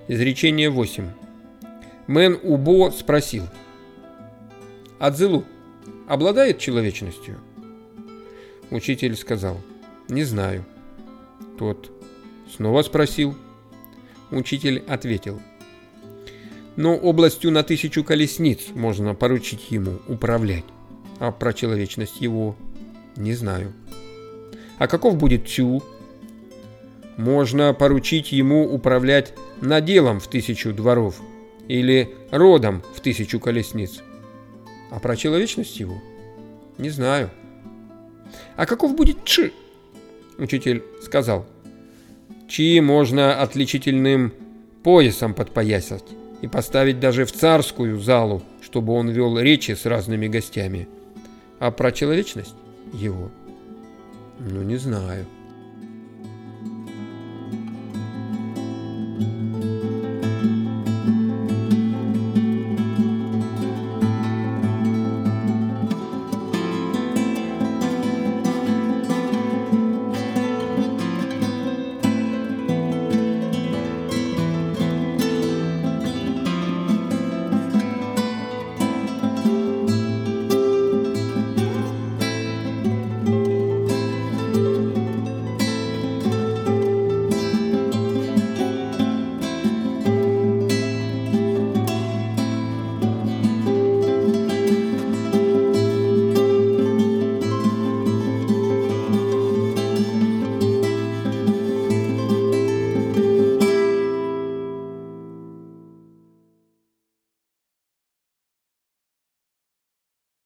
Изречение 8. Мэн Убо спросил: «Адзелу обладает человечностью?» Учитель сказал: «Не знаю». Тот снова спросил. Учитель ответил: «Но областью на 1000 колесниц можно поручить ему управлять, а про человечность его не знаю». «А каков будет Цю?» «Можно поручить ему управлять наделом в 1000 дворов или родом в 1000 колесниц. А про человечность его не знаю». «А каков будет Чи?» Учитель сказал: «Чи можно отличительным поясом подпоясать и поставить даже в царскую залу, чтобы он вел речи с разными гостями. А про человечность его, не знаю».